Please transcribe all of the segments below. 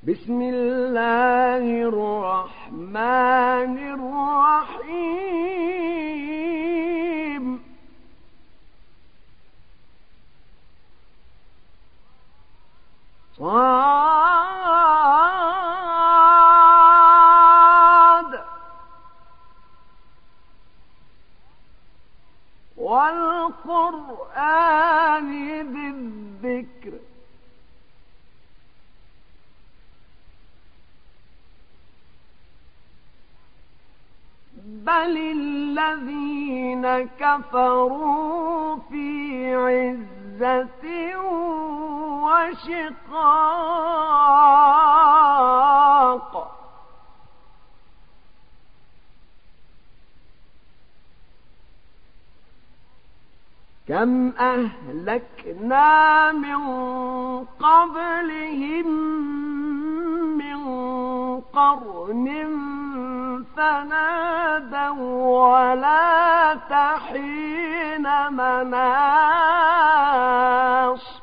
بسم الله الرحمن الرحيم صاد والقرآن ذي الذكر بل الذين كفروا في عزة وشقاق كم أهلكنا من قبلهم من قرن فنادوا ولا تحين مناص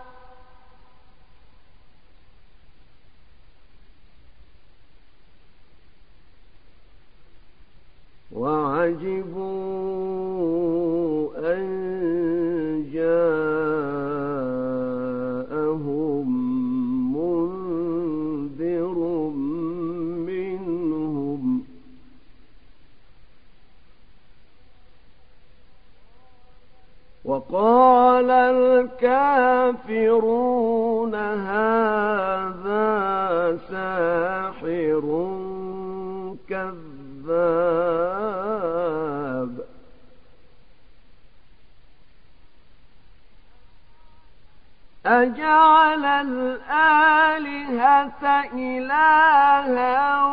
وعجبوا أن جاءهم منذر منهم وقال الكافرون هذا ساحر كذاب أجعل الآلهة إلها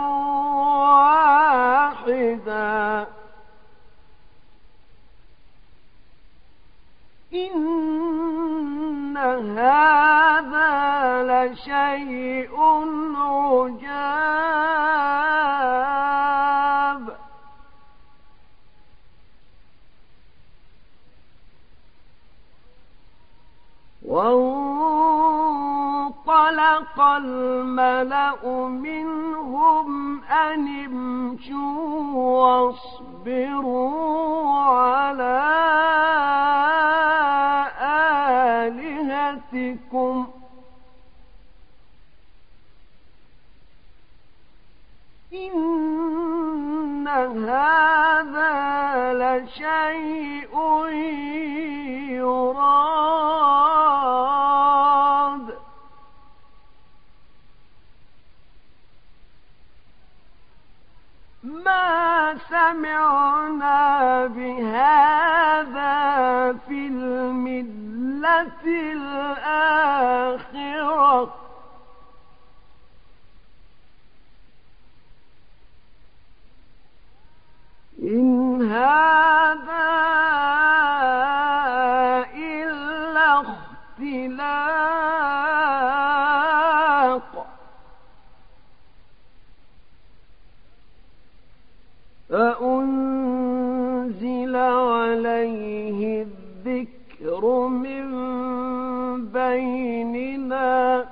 واحدا إن هذا لشيء عجاب وانطلق الملأ منهم أن امشوا واصبروا على آلهتكم إن هذا لشيء يراد ما سمعنا بهذا في الملة الآخرة إن هذا إلا اختلاق أأنزل عليه الذكر من بيننا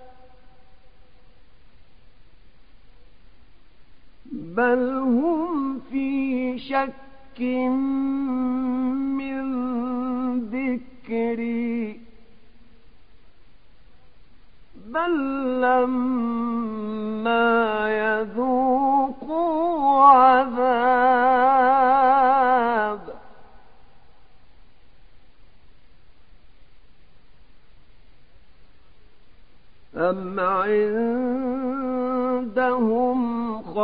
بل هم في شك من ذكري بل لما يذوقوا عذاب أم عندهم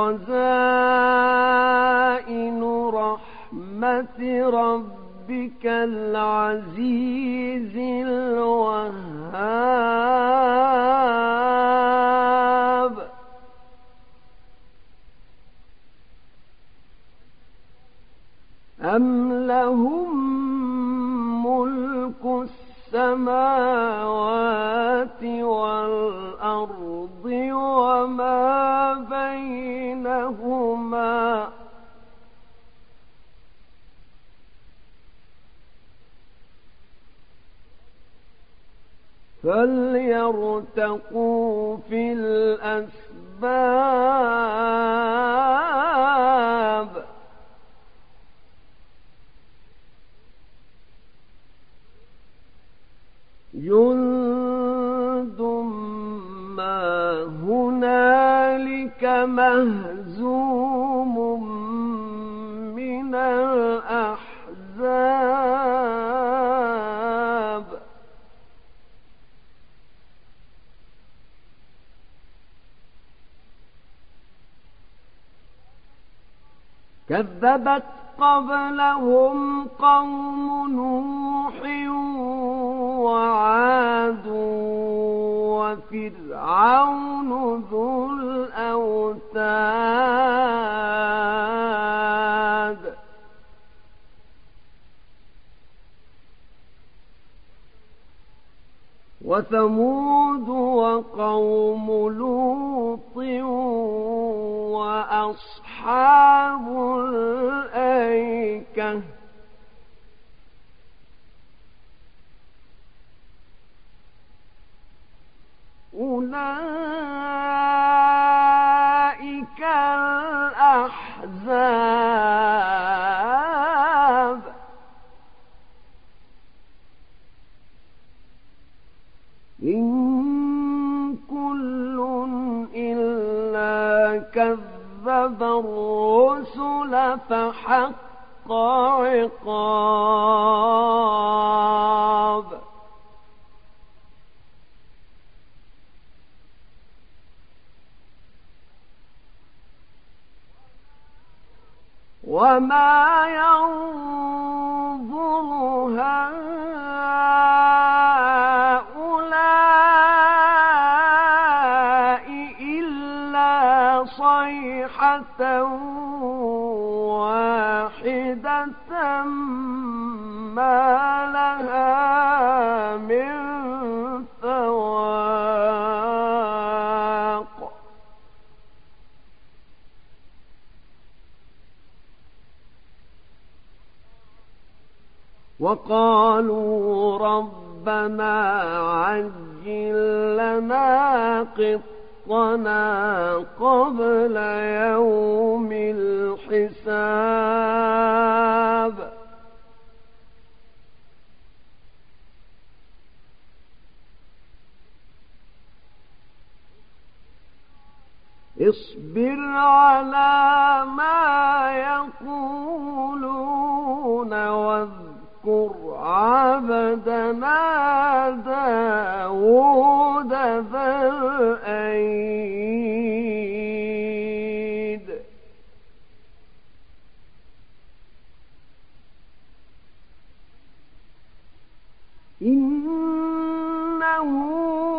خزائن رحمة ربك العزيز الوهاب أم لهم ملك السماوات والأرض وما بينهما فليرتقوا في الأسباب الألباب جند ما هنالك مهزوم من الأحزاب كذبت قبلهم قوم نوح وعاد وفرعون ذو الأوتاد وثمود وقوم لوط وأصحاب الأيكة أولئك الأحزاب إن كل إلا كذب الرسل فحق عقاب وما ينظر هؤلاء إلا صيحة واحدة ما لها من فواق وقالوا ربنا عجل لنا قطنا قبل يوم الحساب اصبر على ما يقولون واذكر عبدنا داود ذا الأيد إنه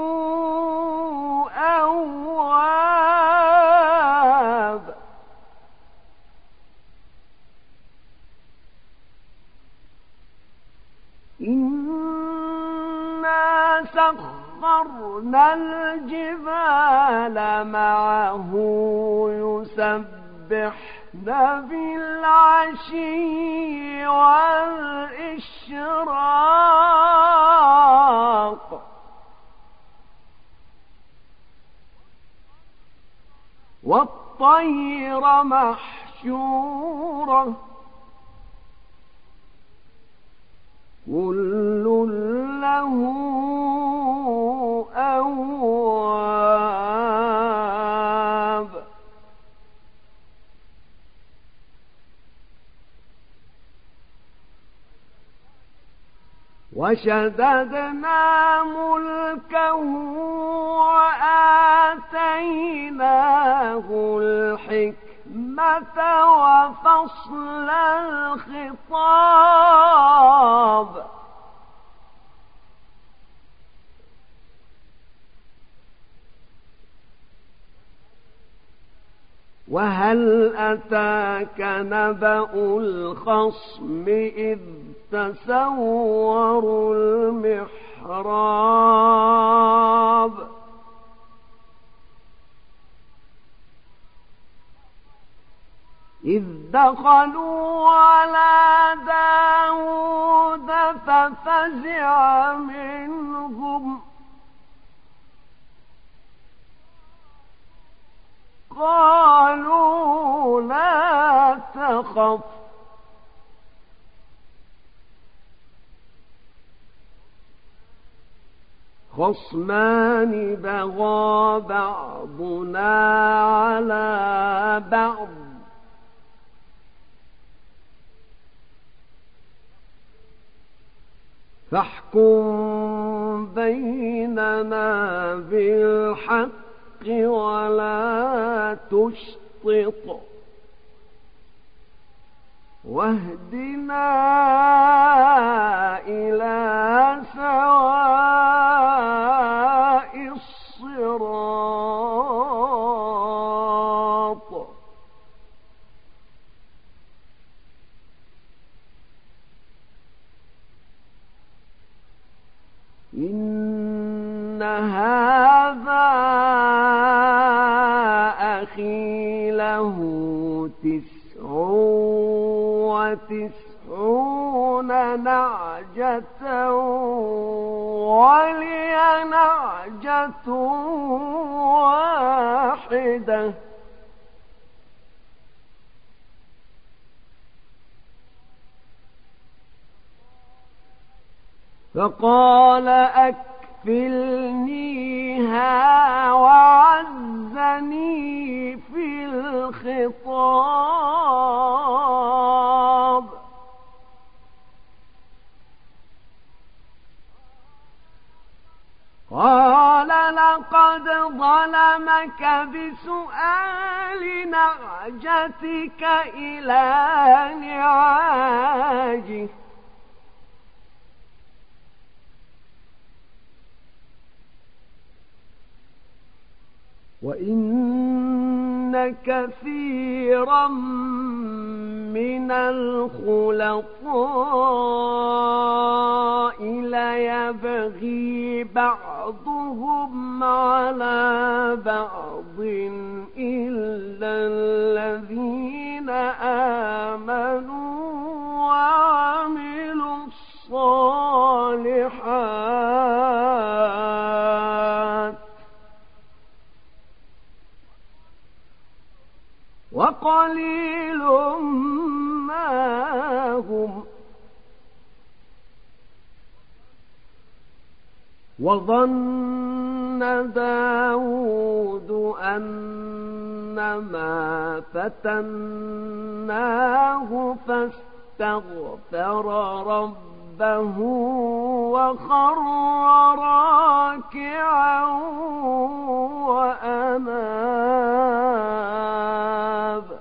أواب إنا سخرنا الجبال معه يسبحن بالعشي والإشراق والطير محشورة كل له أواب وشددنا ملكه وآتيناه الحكمة وفصل الخطاب وهل أتاك نبأ الخصم إذ تسوروا المحراب إذ دخلوا على داود ففزع منهم خصمان بغى بعضنا على بعض فاحكم بيننا بالحق ولا تشطط واهدنا إلى سواء الصراط إن هذا أخي له 99 نعجة ولي نعجة واحدة فقال أكفلنيها وعزني في الخطاب قال لقد ظلمك بسؤال نعجتك إلى نعاجه وإن كثيرا من الخلطاء ليبغي بعضهم على بعض إلا الذين آمنوا وعملوا الصالحات وقليل ما هم وظن داود أنما فتناه فاستغفر ربه وخر راكعا وأناب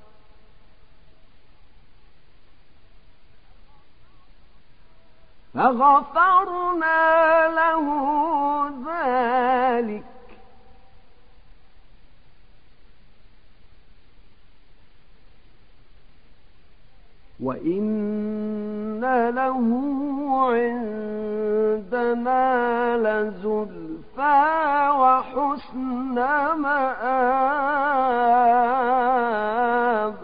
فغفرنا له ذلك وإن له عندنا لزلفى وحسن مآب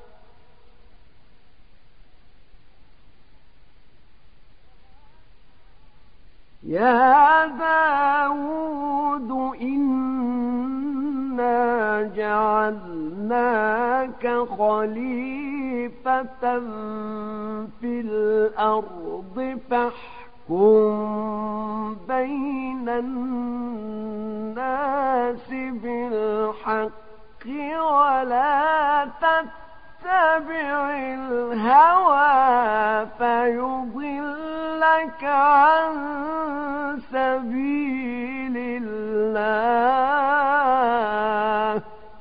يا داود إنا جعلناك خليفة في الأرض فاحكم بين الناس بالحق ولا تتبع الهوى فيضلك عن سبيل الله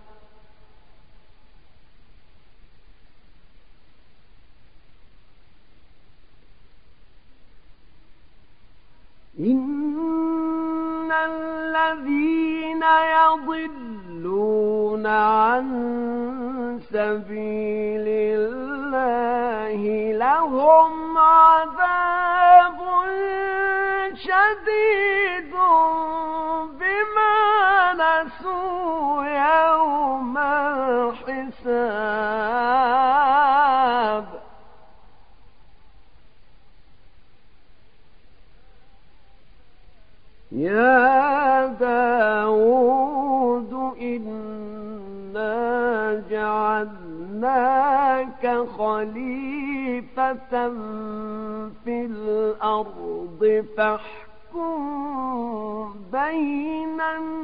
إن الذين يضلون عن سبيل الله لهم عذاب شديد بما نسوا يوم الحساب يا داود إنا جعلناك خليفة في الأرض فاحكم بين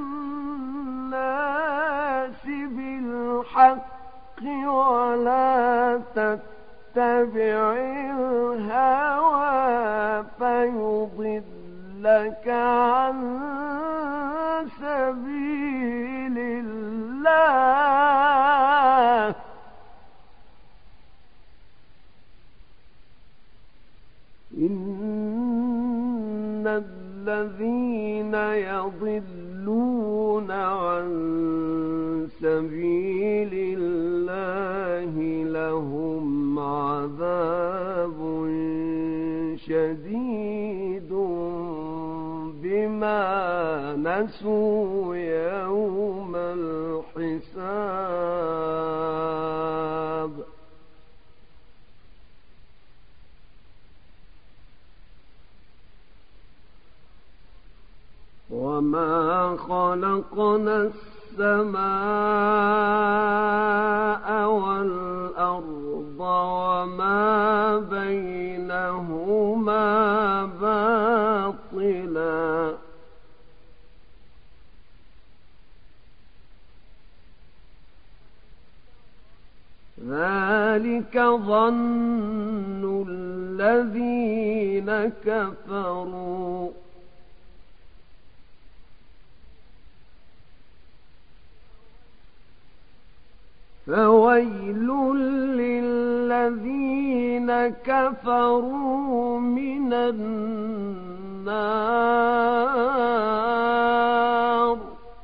الناس بالحق ولا تتبع الهوى فيضلك عن سبيل الله. إن الذين يضلون عن سبيل الله لهم عذاب شديد بما نسوا يوم الحساب. وما خلقنا السماء والأرض وما بينهما باطلا ذلك ظن الذين كفروا فويل للذين كفروا من النار.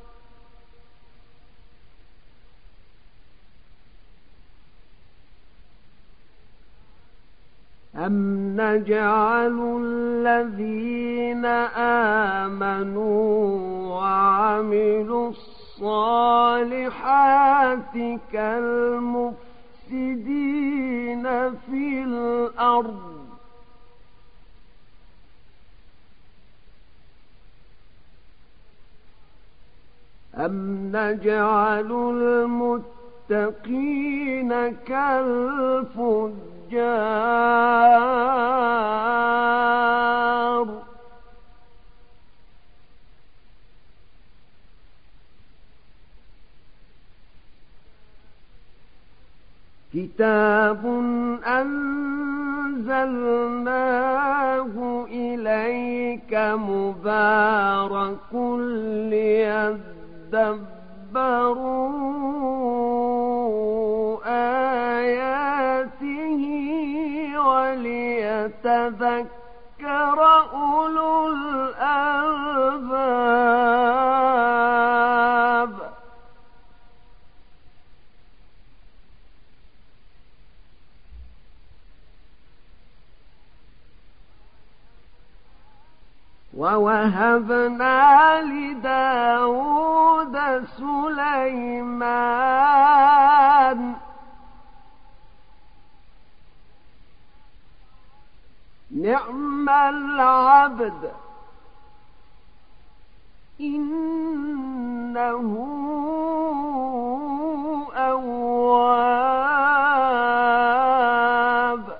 أم نجعل الذين آمنوا وعملوا الصالحات كالمفسدين في الأرض أم نجعل المتقين كالفجار. كتاب أنزلناه إليك مبارك ليدبروا آياته وليتذكر أولو الألباب. ووهبنا لداود سليمان نعم العبد إنه أواب.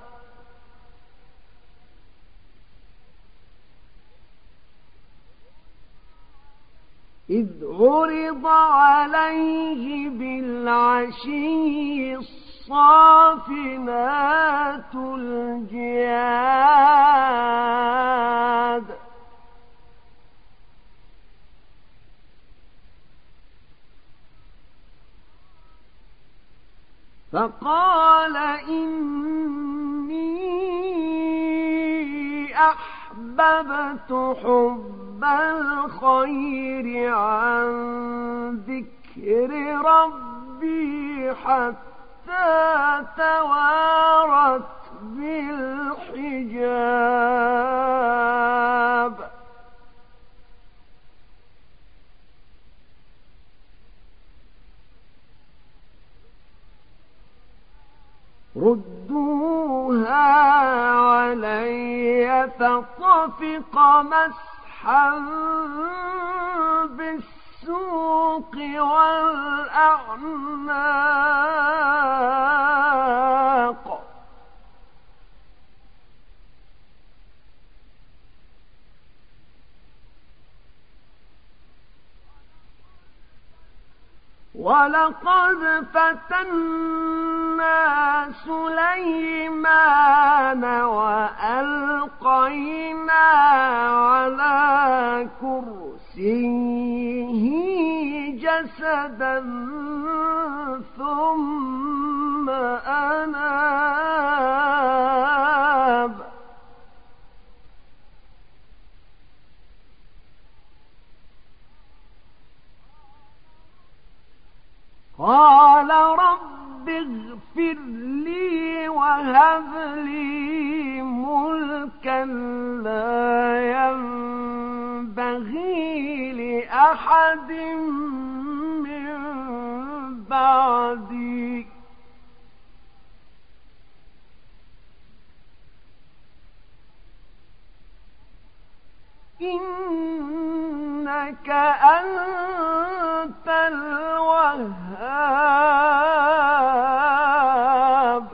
إذ عرض عليه بالعشي الصافنات الجياد فقال إني أحببت حب الخير عن ذكر ربي حتى توارت بالحجاب ردوها علي فطفق مسحا بالسوق والأعناق ولقد فتنا سليمان وألقينا على كرسيه جسدا ثم أناب قال رب اغفر لي وهب لي ملكا لا ينبغي لأحد من بعدي إنك أنت الوهاب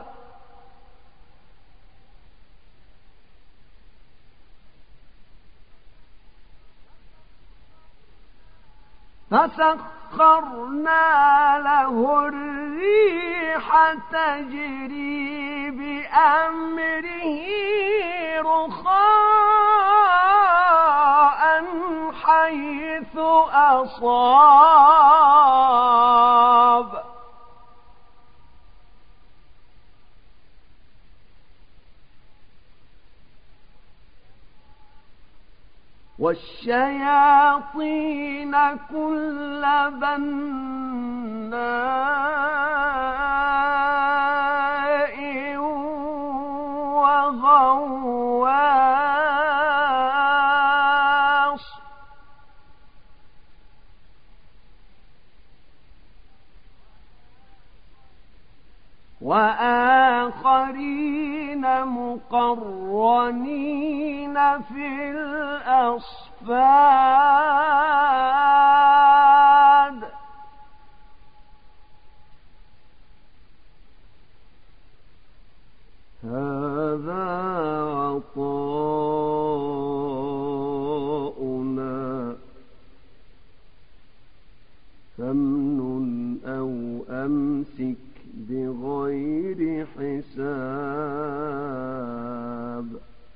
فسخرنا له الريح تجري بأمره رخاء حيث أصاب والشياطين كل بناء وغواص وآخرين مقرنين في الأصفاد هذا عطاؤنا فامنن أو أمسك بغير حساب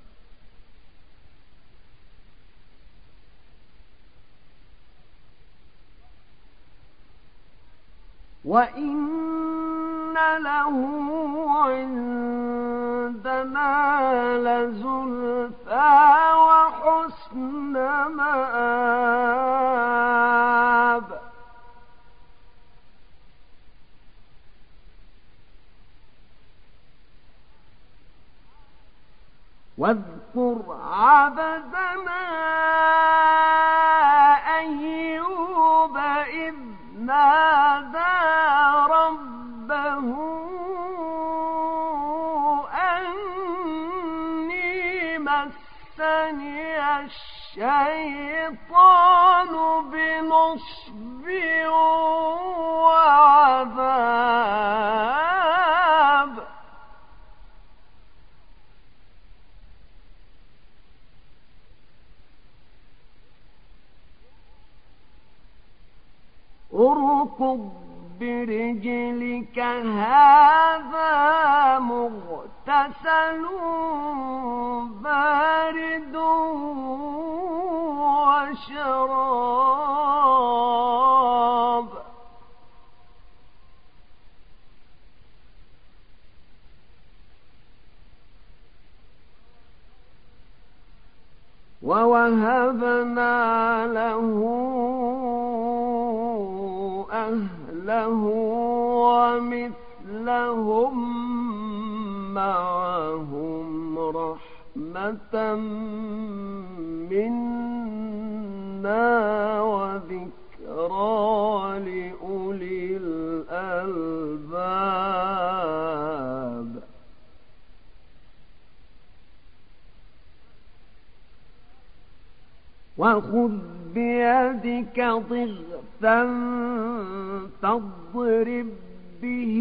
وإن له عندنا لزلفى وحسن مآب واذكر عبدنا أيوب إذ نادى ربه أني مسني الشيطان بنصب وعذاب اركض برجلك هذا مغتسل بارد وشراب ووهبنا له أهله ومثلهم معهم رحمة منا وذكرى لأولي الألباب وخذ بيدك ضغثا فاضرب به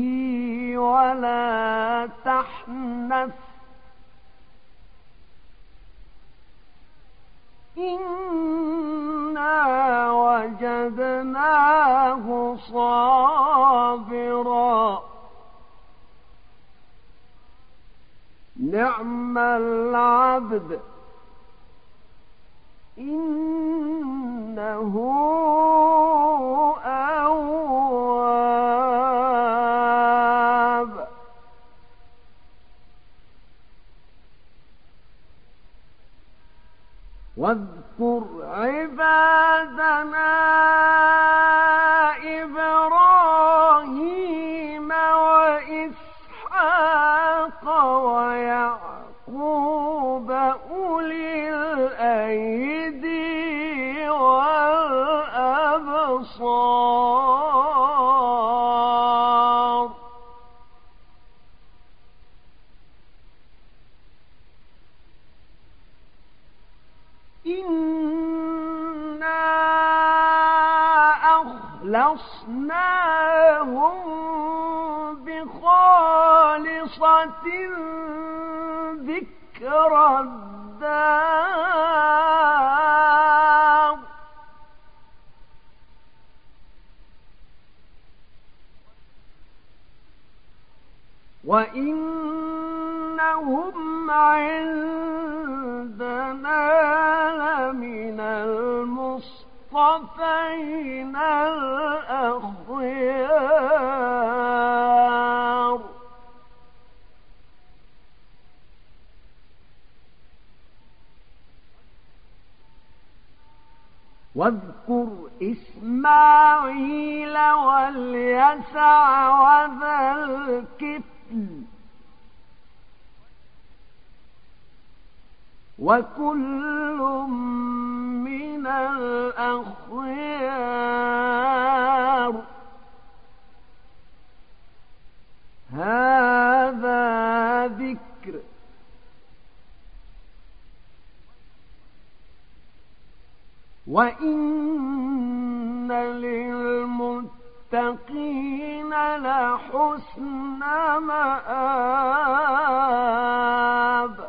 ولا تحنث إنا وجدناه صابرا العبد إنه أواب. واذكر عبادنا إبراهيم وإسحاق ويعقوب أولي الأيدي والأبصار إنا أخلصناهم بخالصة ذكر الدار وإنهم عندنا لمن المصطفين الأخيار. واذكر إسماعيل واليسع وذا الكفل وكل من الأخيار. هذا ذكر وإن للمتقين لحسن مآب.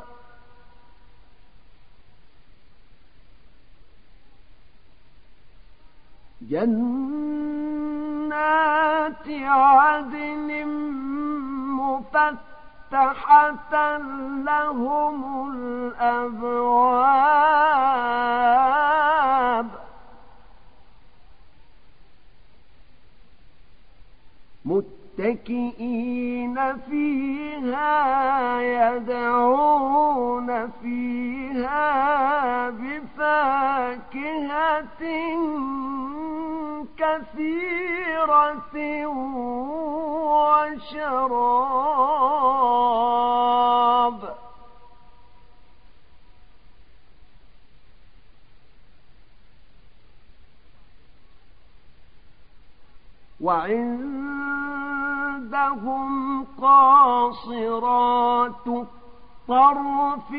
جنات عدن مفتحة لهم الأبواب متكئين فيها يدعون فيها بفاكهة كثيرة وشراب. وعندهم قاصرات الطرف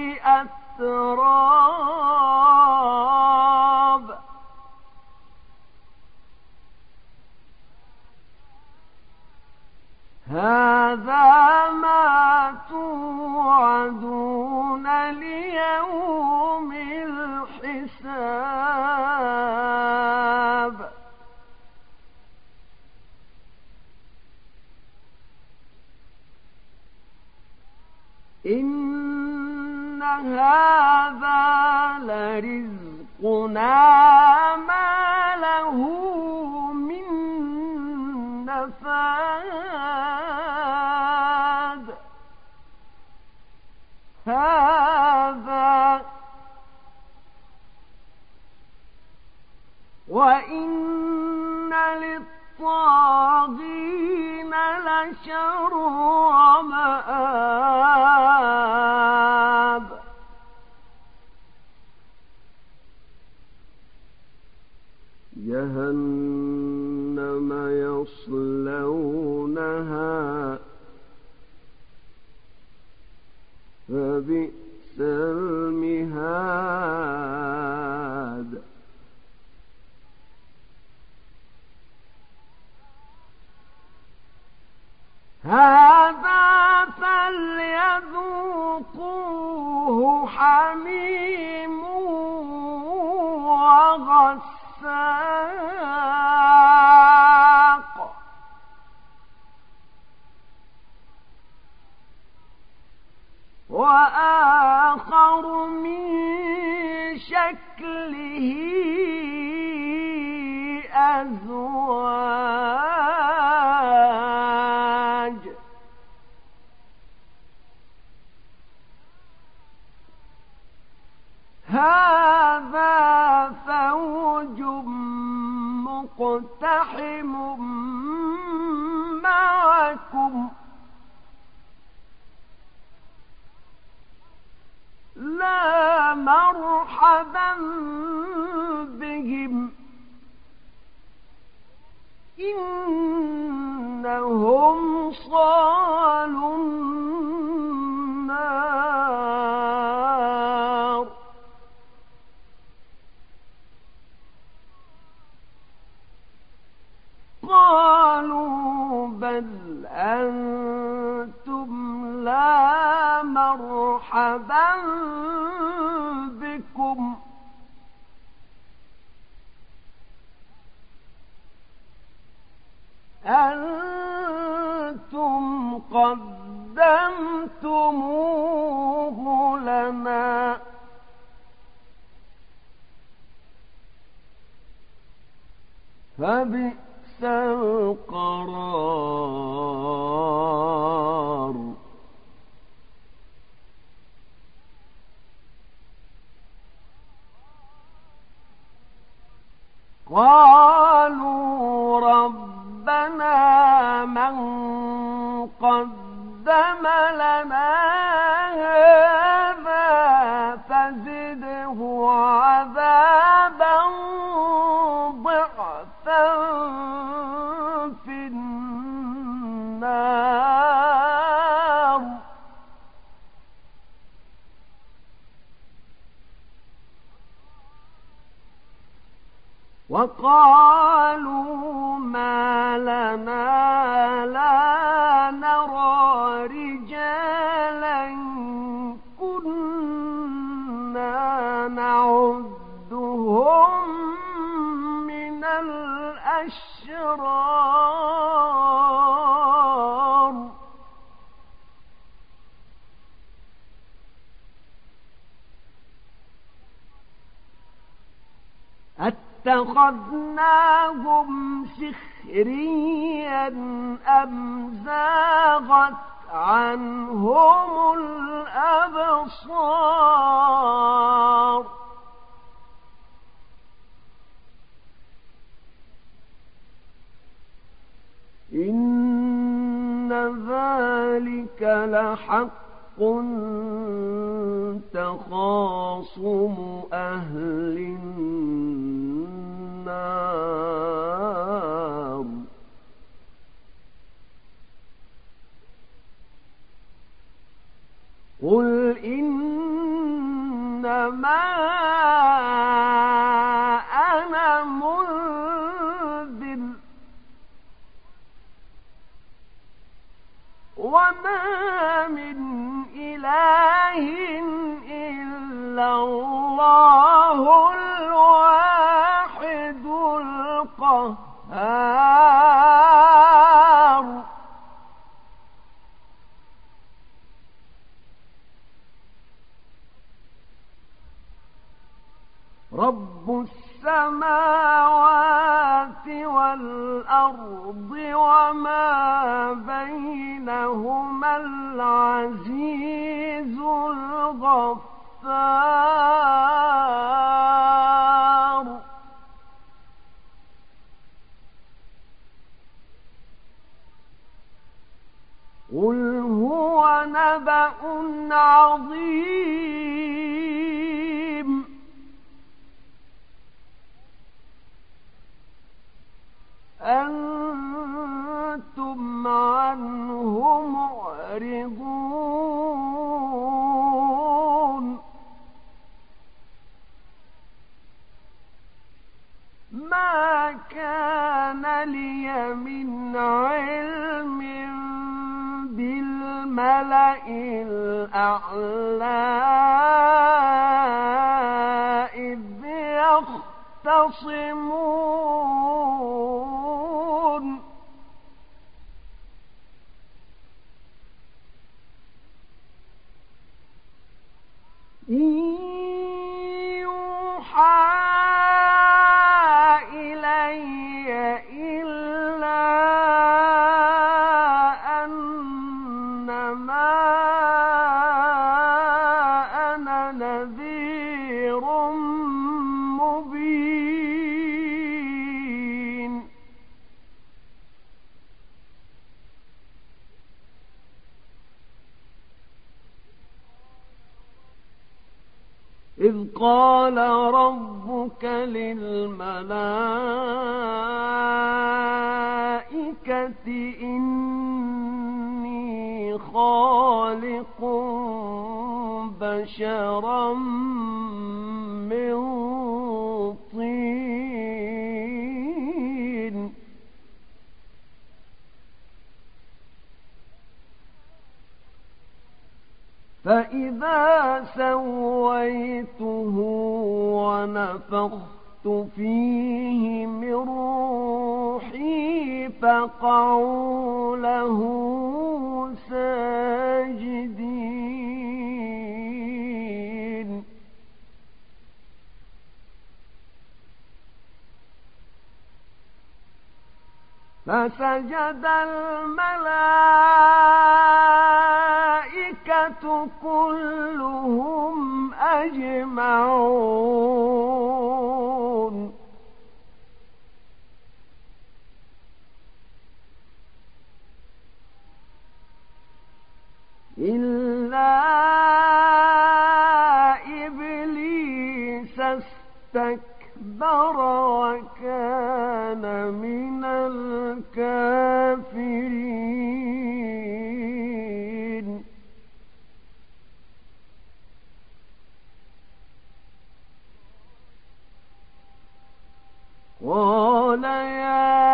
أتراب. هذا ما توعدون ليوم الحساب. إن هذا لرزقنا ما له من نفاد. هذا وإن للطاغين لشر مآب. جهنم يصلونها فبئس المهاد. هذا فليذوقوه حميم وغساق. وآخر الأزواج هذا فوج مقتحم معكم لا مرحبا بهم إنهم صالوا النار قالوا بل أنتم لا مرحبا بكم أنتم قدمتموه لنا فبئس القرار قالوا ربنا من قدم لنا هذا فزده عذابا ضعفا في النار وقالوا ما لنا لا نرى رجالا كنا نعدهم من الأشرار اتخذناهم سخريا أم زاغت عنهم الأبصار إن ذلك لحق تخاصم أهل النار قل إنما أنا منذر وما من إله إلا الله الواحد القهار رب السماوات والأرض وما بينهما العزيز الغفار قل هو نبأ عظيم أنتم عنه معرضون ما كان لي من علم بالملأ الأعلى إذ يختصمون إن يوحى إلي قال ربك للملائكة إني خالق بشرا من طين فإذا سويته ونفخت فيه من روحي فقعوا له ساجدين فسجد الملائكة كلهم أجمعون إلا إبليس استكبر وكان من الكافرين قال يا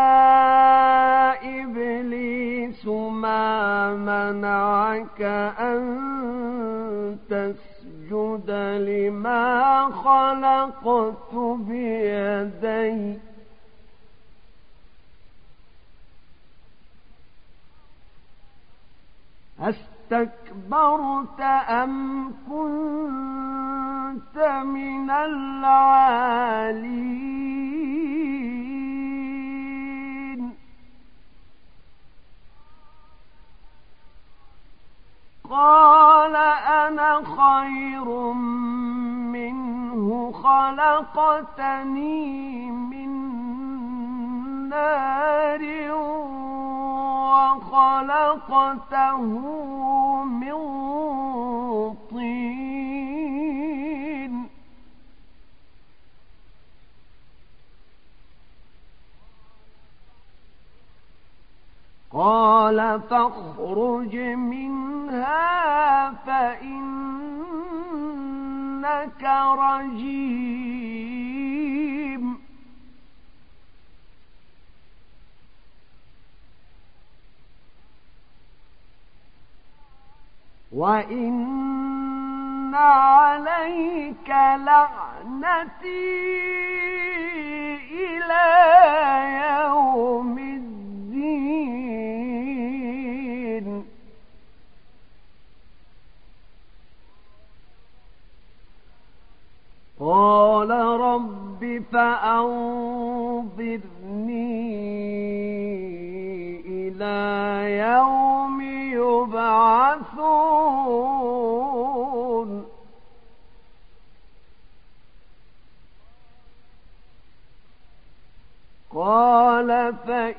إبليس ما منعك أن تسجد لما خلقت بيدي أستكبرت أم كنت من العالين قال أنا خير منه خلقتني من نار وخلقته من طين قال فاخرج منها فإنك رجيم وإن عليك لعنتي إلى يوم الدين قال رب فأنظرني إلى يوم يبعثون قال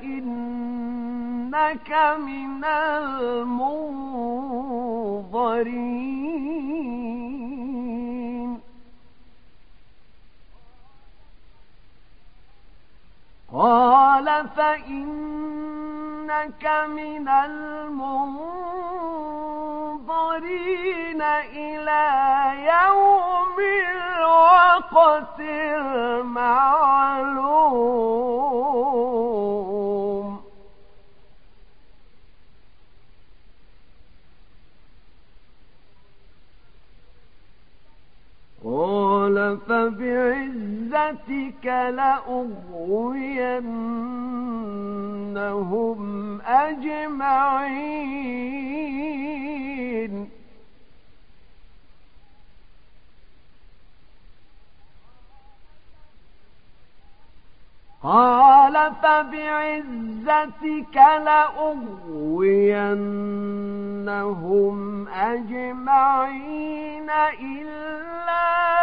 فإنك من المنظرين قال فإنك من المنظرين إلى يوم الوقت المعلوم قال فبعزتك لأغوينهم أجمعين قال فبعزتك لأغوينهم أجمعين إلا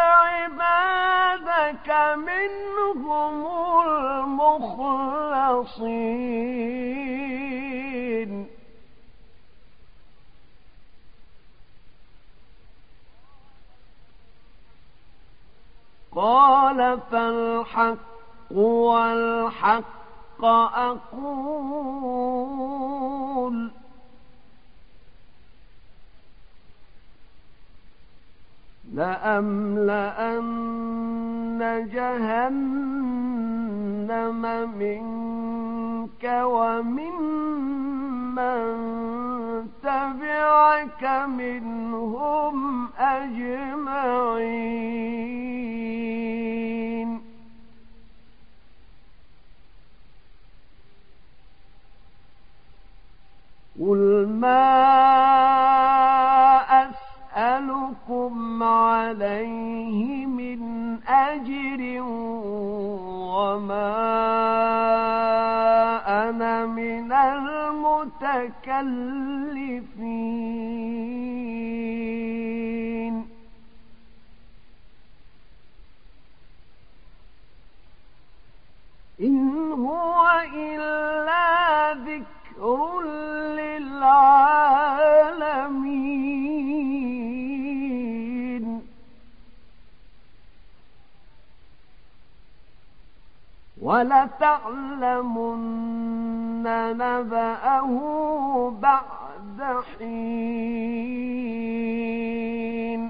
عبادك منهم المخلصين قال فالحق والحق أقول لأملأن جهنم منك وممن تبعك منهم أجمعين قل ما أسألكم عليه من أجر وما أنا من المتكلفين إن هو إلا ذكر للعالمين ولتعلمن نبأه بعد حين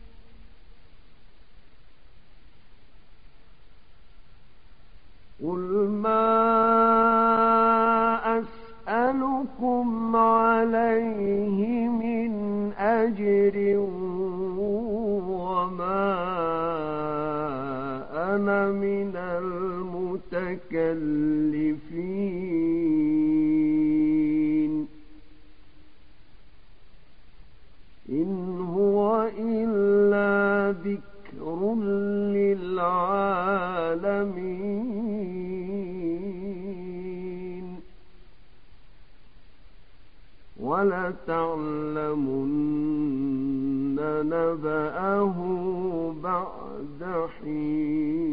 قل ما أسألكم عليه من أجر وما أنا من المتكلفين إن هو إلا ذكر للعالمين ولتعلمن نبأه بعد حين